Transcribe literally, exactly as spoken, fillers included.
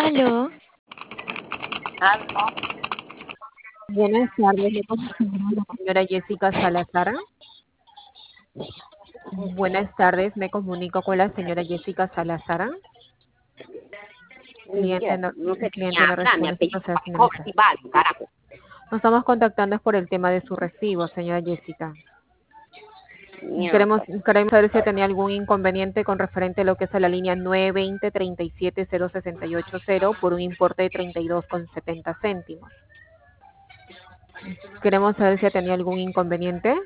Aló, Aló, Buenas tardes, le comunico con la señora Jessica Salazar. Buenas tardes, me comunico con la señora Jessica Salazar. ni Cliente siquiera, no, no sé qué me cliente no habla, mi responde su apellido proceso de Pacoja, finalización. y vale, carajo. Nos estamos contactando es por el tema de su recibo, señora Jessica. Queremos, Mierda. queremos saber si tenía algún inconveniente con referente a lo que es a la línea nueve veinte, treinta y siete cero sesenta y ocho cero por un importe de treinta y dos con setenta céntimos. Queremos saber si tenía algún inconveniente.